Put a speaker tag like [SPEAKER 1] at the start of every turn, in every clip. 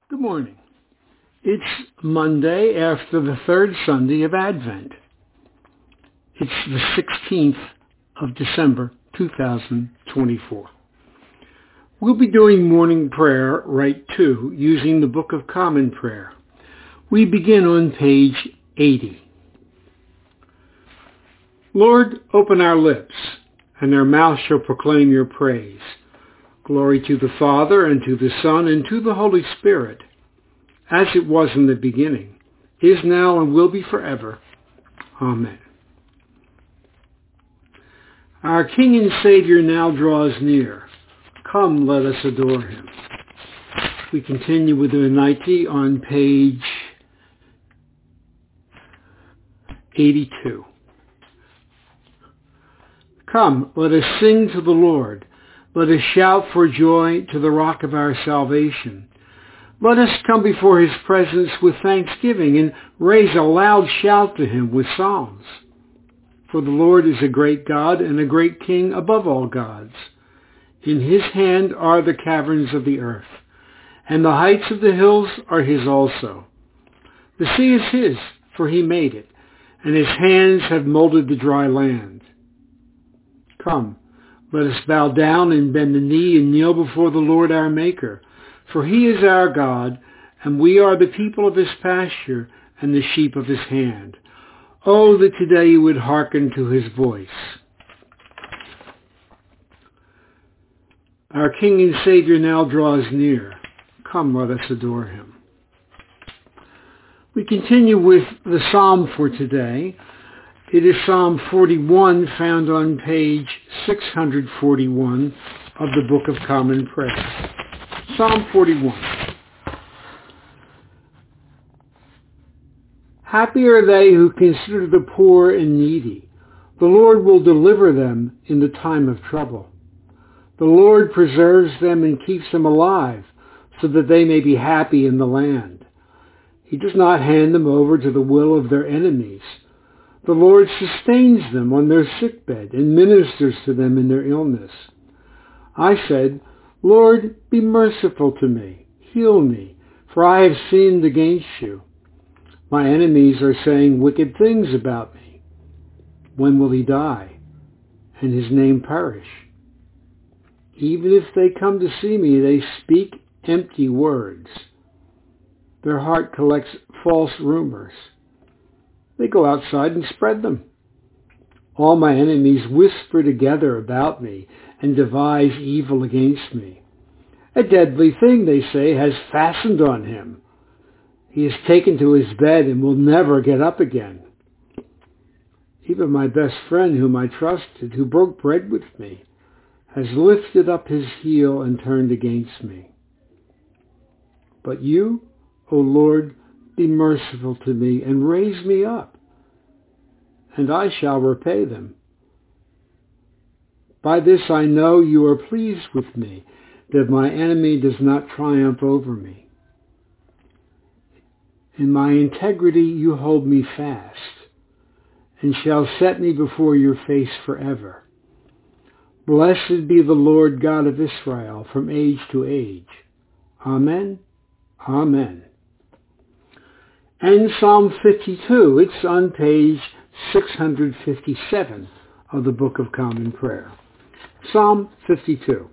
[SPEAKER 1] Good morning. It's Monday after the third Sunday of Advent. It's the 16th of December, 2024. We'll be doing morning prayer right two using the Book of Common Prayer. We begin on page 80. Lord, open our lips, and our mouth shall proclaim your praise. Glory to the Father, and to the Son, and to the Holy Spirit, as it was in the beginning, is now, and will be forever. Amen. Our King and Savior now draws near. Come, let us adore him. We continue with the Venite on page 82. Come, let us sing to the Lord. Let us shout for joy to the rock of our salvation. Let us come before his presence with thanksgiving and raise a loud shout to him with psalms. For the Lord is a great God and a great King above all gods. In his hand are the caverns of the earth, and the heights of the hills are his also. The sea is his, for he made it, and his hands have molded the dry land. Come, let us bow down and bend the knee and kneel before the Lord our Maker. For he is our God, and we are the people of his pasture and the sheep of his hand. Oh, that today you would hearken to his voice. Our King and Savior now draws near. Come, let us adore him. We continue with the psalm for today. It is Psalm 41, found on page 641 of the Book of Common Prayer. Psalm 41. Happy are they who consider the poor and needy. The Lord will deliver them in the time of trouble. The Lord preserves them and keeps them alive, so that they may be happy in the land. He does not hand them over to the will of their enemies. The Lord sustains them on their sickbed and ministers to them in their illness. I said, Lord, be merciful to me. Heal me, for I have sinned against you. My enemies are saying wicked things about me. When will he die, and his name perish? Even if they come to see me, they speak empty words. Their heart collects false rumors. They go outside and spread them. All my enemies whisper together about me and devise evil against me. A deadly thing, they say, has fastened on him. He is taken to his bed and will never get up again. Even my best friend, whom I trusted, who broke bread with me, has lifted up his heel and turned against me. But you, O Lord, be merciful to me and raise me up, and I shall repay them. By this I know you are pleased with me, that my enemy does not triumph over me. In my integrity you hold me fast, and shall set me before your face forever. Blessed be the Lord God of Israel from age to age. Amen. Amen. And Psalm 52, it's on page 657 of the Book of Common Prayer. Psalm 52.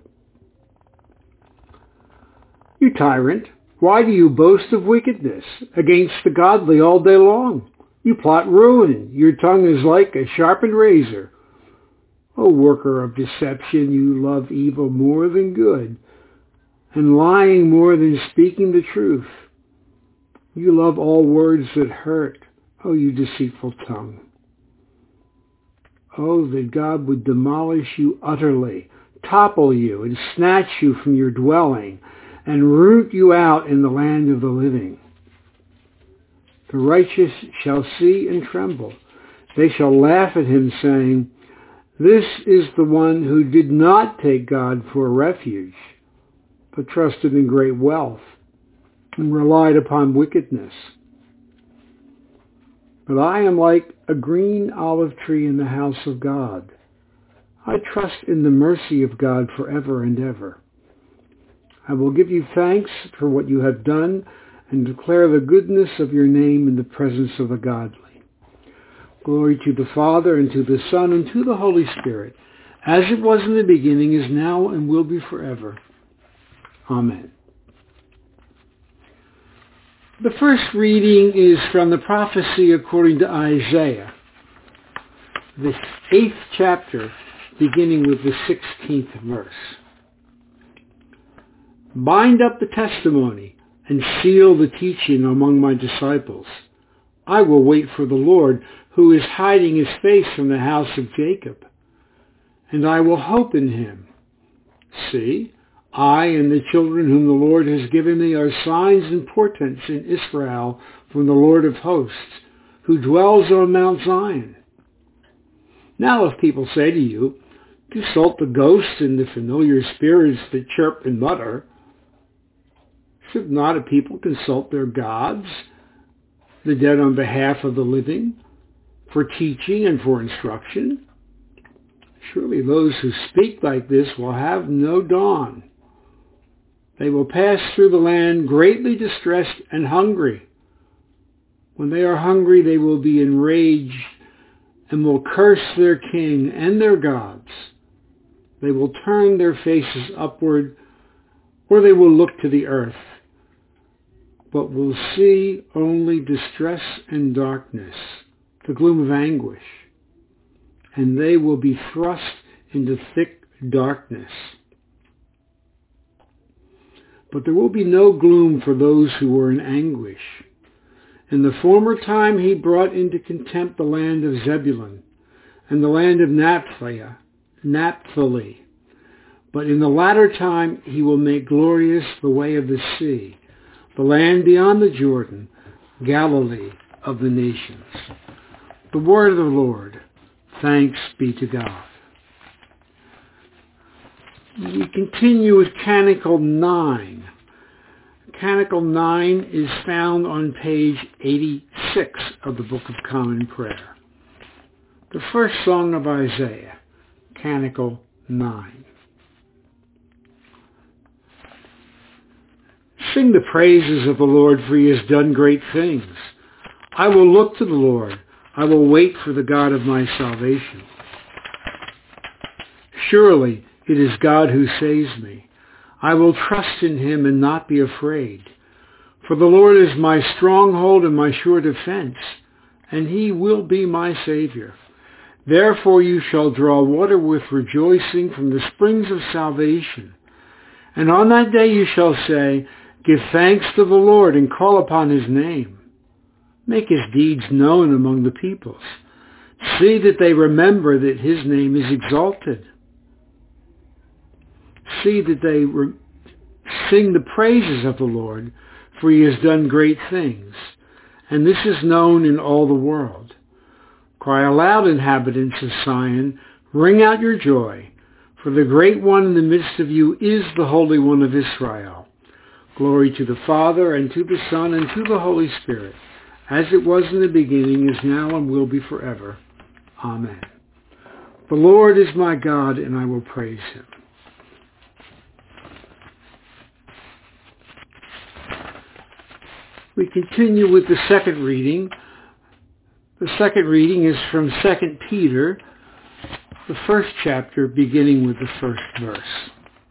[SPEAKER 1] You tyrant, why do you boast of wickedness against the godly all day long? You plot ruin. Your tongue is like a sharpened razor. O worker of deception, you love evil more than good, and lying more than speaking the truth. You love all words that hurt. Oh, you deceitful tongue. Oh, that God would demolish you utterly, topple you, and snatch you from your dwelling, and root you out in the land of the living. The righteous shall see and tremble. They shall laugh at him, saying, This is the one who did not take God for a refuge, but trusted in great wealth, and relied upon wickedness. But I am like a green olive tree in the house of God. I trust in the mercy of God forever and ever. I will give you thanks for what you have done and declare the goodness of your name in the presence of the godly. Glory to the Father, and to the Son, and to the Holy Spirit, as it was in the beginning, is now, and will be forever. Amen. The first reading is from the prophecy according to Isaiah, the 8th chapter, beginning with the 16th verse. Bind up the testimony and seal the teaching among my disciples. I will wait for the Lord, who is hiding his face from the house of Jacob, and I will hope in him. See, I and the children whom the Lord has given me are signs and portents in Israel from the Lord of hosts, who dwells on Mount Zion. Now if people say to you, consult the ghosts and the familiar spirits that chirp and mutter, should not a people consult their gods, the dead on behalf of the living, for teaching and for instruction? Surely those who speak like this will have no dawn. They will pass through the land greatly distressed and hungry. When they are hungry, they will be enraged and will curse their king and their gods. They will turn their faces upward, or they will look to the earth, but will see only distress and darkness, the gloom of anguish, and they will be thrust into thick darkness. But there will be no gloom for those who were in anguish. In the former time he brought into contempt the land of Zebulun and the land of Naphtali. But in the latter time he will make glorious the way of the sea, the land beyond the Jordan, Galilee of the nations. The word of the Lord. Thanks be to God. We continue with Canticle 9. Canticle 9 is found on page 86 of the Book of Common Prayer. The first song of Isaiah, Canticle 9. Sing the praises of the Lord, for he has done great things. I will look to the Lord. I will wait for the God of my salvation. Surely it is God who saves me. I will trust in him and not be afraid. For the Lord is my stronghold and my sure defense, and he will be my Savior. Therefore you shall draw water with rejoicing from the springs of salvation. And on that day you shall say, give thanks to the Lord and call upon his name. Make his deeds known among the peoples. See that they remember that his name is exalted. See that they sing the praises of the Lord, for he has done great things, and this is known in all the world. Cry aloud, inhabitants of Zion, ring out your joy, for the great one in the midst of you is the Holy One of Israel. Glory to the Father, and to the Son, and to the Holy Spirit, as it was in the beginning, is now, and will be forever. Amen. The Lord is my God, and I will praise him. We continue with the second reading. The second reading is from 2 Peter, the first chapter, beginning with the first verse.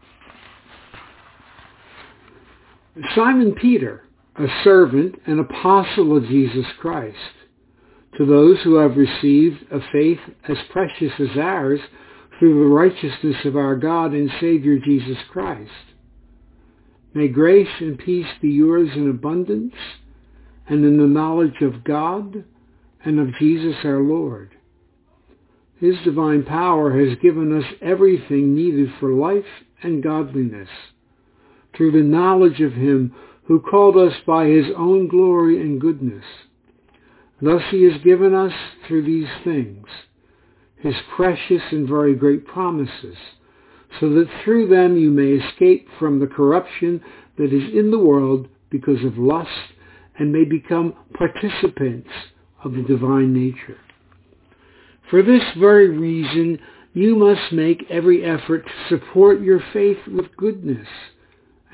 [SPEAKER 1] Simon Peter, a servant and apostle of Jesus Christ, to those who have received a faith as precious as ours through the righteousness of our God and Savior Jesus Christ. May grace and peace be yours in abundance, and in the knowledge of God and of Jesus our Lord. His divine power has given us everything needed for life and godliness, through the knowledge of him who called us by his own glory and goodness. Thus he has given us, through these things, his precious and very great promises, so that through them you may escape from the corruption that is in the world because of lust, and may become participants of the divine nature. For this very reason, you must make every effort to support your faith with goodness,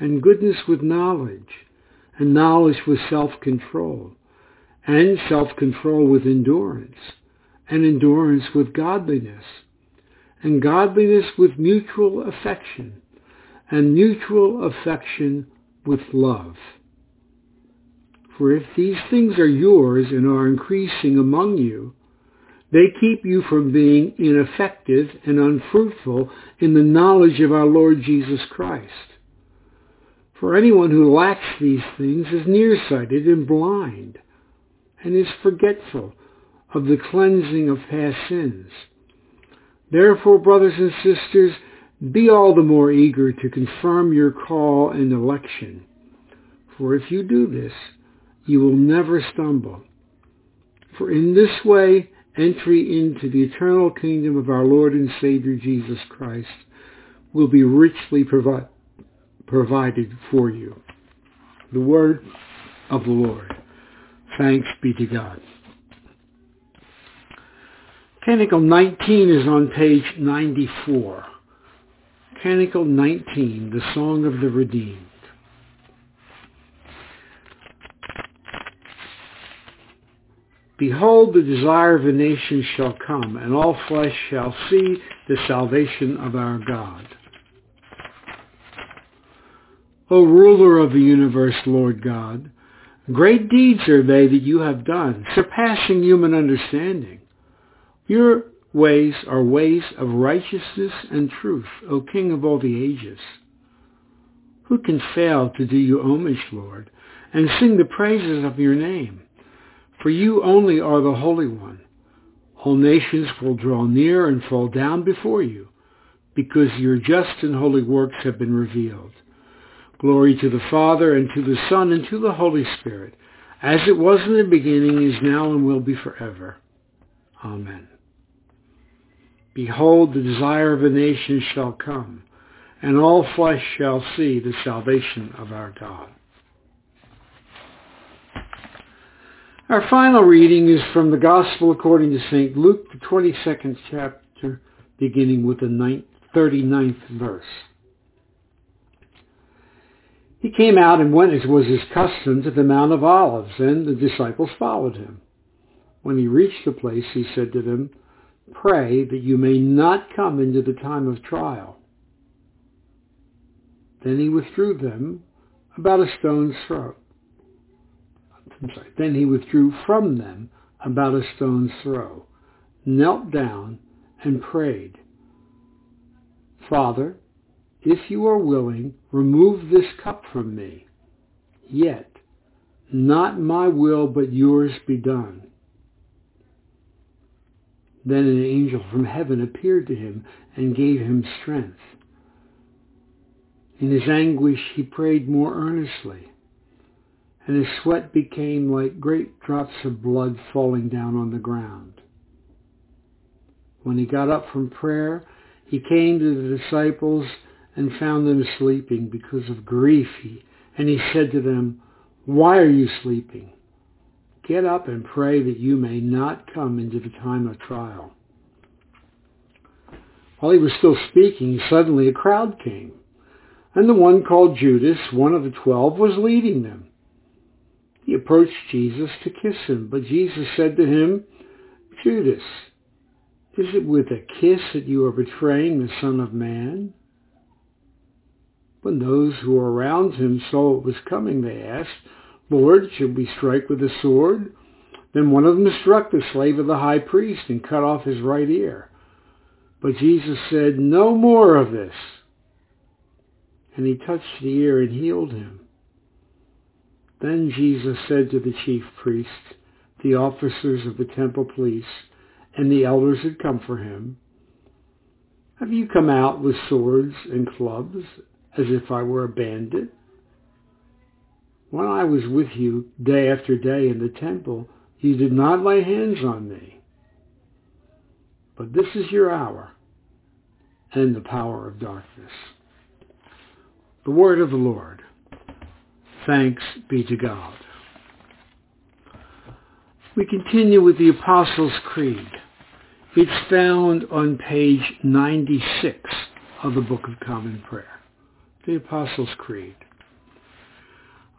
[SPEAKER 1] and goodness with knowledge, and knowledge with self-control, and self-control with endurance, and endurance with godliness, and godliness with mutual affection, and mutual affection with love. For if these things are yours and are increasing among you, they keep you from being ineffective and unfruitful in the knowledge of our Lord Jesus Christ. For anyone who lacks these things is nearsighted and blind, and is forgetful of the cleansing of past sins. Therefore, brothers and sisters, be all the more eager to confirm your call and election. For if you do this, you will never stumble. For in this way, entry into the eternal kingdom of our Lord and Savior Jesus Christ will be richly provided for you. The word of the Lord. Thanks be to God. Canticle 19 is on page 94. Canticle 19, the Song of the Redeemed. Behold, the desire of a nation shall come, and all flesh shall see the salvation of our God. O ruler of the universe, Lord God, great deeds are they that you have done, surpassing human understanding. Your ways are ways of righteousness and truth, O King of all the ages. Who can fail to do you homage, Lord, and sing the praises of your name? For you only are the Holy One. All nations will draw near and fall down before you, because your just and holy works have been revealed. Glory to the Father, and to the Son, and to the Holy Spirit, as it was in the beginning, is now, and will be forever. Amen. Behold, the desire of a nation shall come, and all flesh shall see the salvation of our God. Our final reading is from the Gospel according to St. Luke, the 22nd chapter, beginning with the 39th verse. He came out and went, as was his custom, to the Mount of Olives, and the disciples followed him. When he reached the place, he said to them, "Pray that you may not come into the time of trial." Then he withdrew about a stone's throw. Then he withdrew from them about a stone's throw, knelt down, and prayed, "Father, if you are willing, remove this cup from me. Yet, not my will but yours be done." Then an angel from heaven appeared to him and gave him strength. In his anguish he prayed more earnestly, and his sweat became like great drops of blood falling down on the ground. When he got up from prayer, he came to the disciples and found them sleeping because of grief. And he said to them, "Why are you sleeping? Get up and pray that you may not come into the time of trial." While he was still speaking, suddenly a crowd came, and the one called Judas, one of the 12, was leading them. He approached Jesus to kiss him, but Jesus said to him, "Judas, is it with a kiss that you are betraying the Son of Man?" When those who were around him saw what was coming, they asked, "Lord, should we strike with the sword?" Then one of them struck the slave of the high priest and cut off his right ear. But Jesus said, "No more of this." And he touched the ear and healed him. Then Jesus said to the chief priests, the officers of the temple police, and the elders had come for him, "Have you come out with swords and clubs, as if I were a bandit? When I was with you day after day in the temple, you did not lay hands on me. But this is your hour and the power of darkness." The word of the Lord. Thanks be to God. We continue with the Apostles' Creed. It's found on page 96 of the Book of Common Prayer. The Apostles' Creed.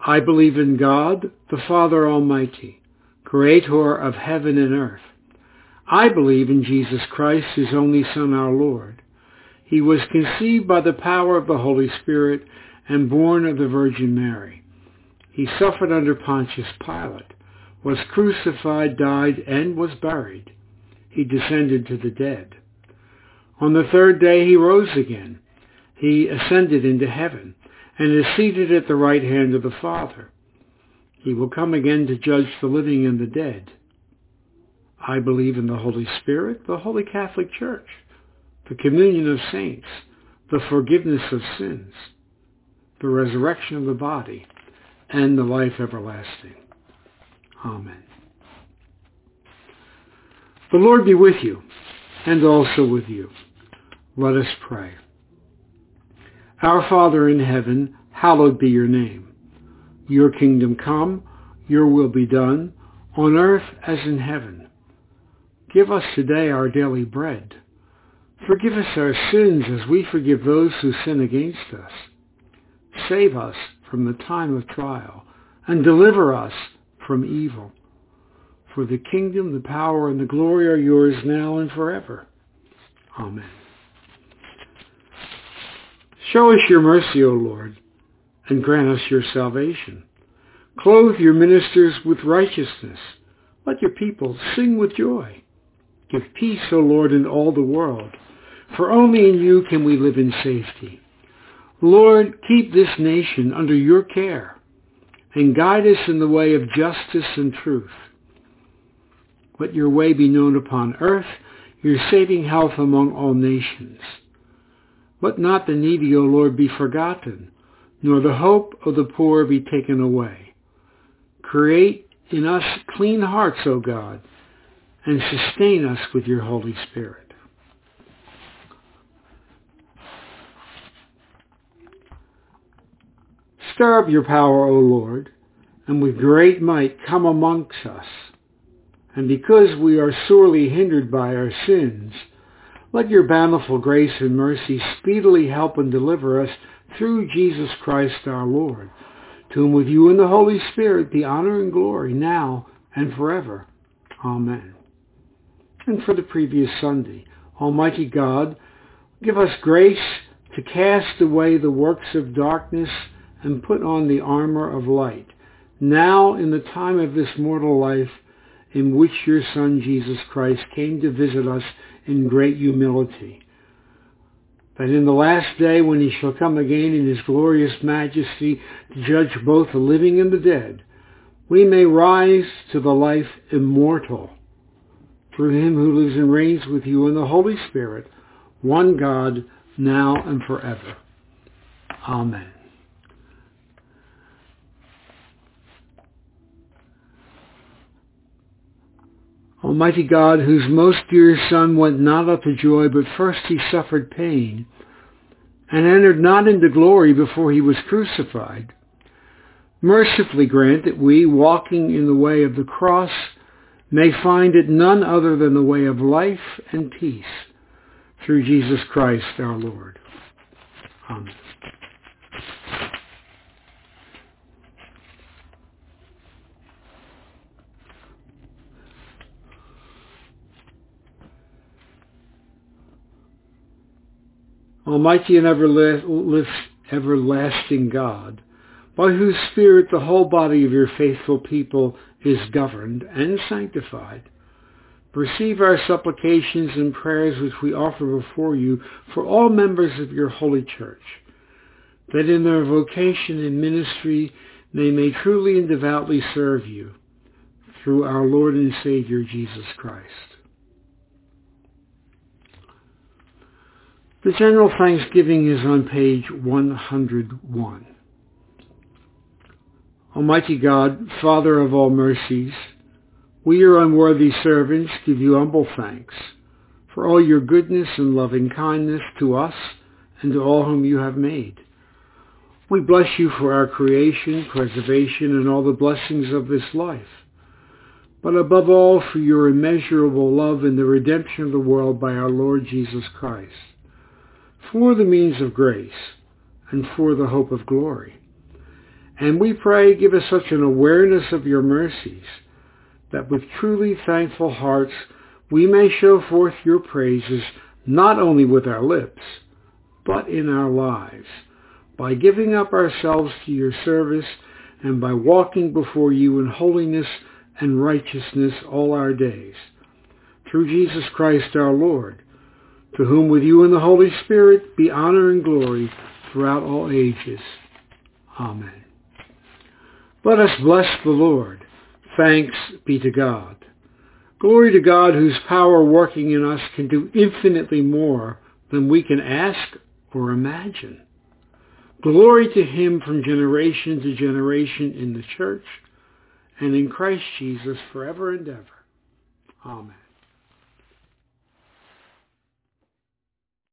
[SPEAKER 1] I believe in God, the Father Almighty, creator of heaven and earth. I believe in Jesus Christ, his only Son, our Lord. He was conceived by the power of the Holy Spirit and born of the Virgin Mary. He suffered under Pontius Pilate, was crucified, died, and was buried. He descended to the dead. On the third day he rose again. He ascended into heaven and is seated at the right hand of the Father. He will come again to judge the living and the dead. I believe in the Holy Spirit, the Holy Catholic Church, the communion of saints, the forgiveness of sins, the resurrection of the body, and the life everlasting. Amen. The Lord be with you, and also with you. Let us pray. Our Father in heaven, hallowed be your name. Your kingdom come, your will be done, on earth as in heaven. Give us today our daily bread. Forgive us our sins as we forgive those who sin against us. Save us from the time of trial, and deliver us from evil. For the kingdom, the power, and the glory are yours now and forever. Amen. Show us your mercy, O Lord, and grant us your salvation. Clothe your ministers with righteousness. Let your people sing with joy. Give peace, O Lord, in all the world, for only in you can we live in safety. Lord, keep this nation under your care, and guide us in the way of justice and truth. Let your way be known upon earth, your saving health among all nations. Let not the needy, O Lord, be forgotten, nor the hope of the poor be taken away. Create in us clean hearts, O God, and sustain us with your Holy Spirit. Stir up your power, O Lord, and with great might come amongst us. And because we are sorely hindered by our sins, let your bountiful grace and mercy speedily help and deliver us through Jesus Christ our Lord, to whom with you and the Holy Spirit be honor and glory now and forever. Amen. And for the previous Sunday, Almighty God, give us grace to cast away the works of darkness and put on the armor of light, now in the time of this mortal life in which your Son Jesus Christ came to visit us in great humility, that in the last day when he shall come again in his glorious majesty to judge both the living and the dead, we may rise to the life immortal through him who lives and reigns with you in the Holy Spirit, one God, now and forever. Amen. Almighty God, whose most dear Son went not up to joy, but first he suffered pain, and entered not into glory before he was crucified, mercifully grant that we, walking in the way of the cross, may find it none other than the way of life and peace, through Jesus Christ our Lord. Amen. Almighty and everlasting God, by whose Spirit the whole body of your faithful people is governed and sanctified, receive our supplications and prayers which we offer before you for all members of your holy church, that in their vocation and ministry they may truly and devoutly serve you, through our Lord and Savior Jesus Christ. The general thanksgiving is on page 101. Almighty God, Father of all mercies, we, your unworthy servants, give you humble thanks for all your goodness and loving kindness to us and to all whom you have made. We bless you for our creation, preservation, and all the blessings of this life, but above all for your immeasurable love in the redemption of the world by our Lord Jesus Christ, for the means of grace and for the hope of glory. And we pray, give us such an awareness of your mercies that with truly thankful hearts we may show forth your praises not only with our lips, but in our lives, by giving up ourselves to your service and by walking before you in holiness and righteousness all our days. Through Jesus Christ our Lord, to whom with you and the Holy Spirit be honor and glory throughout all ages. Amen. Let us bless the Lord. Thanks be to God. Glory to God, whose power working in us can do infinitely more than we can ask or imagine. Glory to him from generation to generation in the church and in Christ Jesus forever and ever. Amen.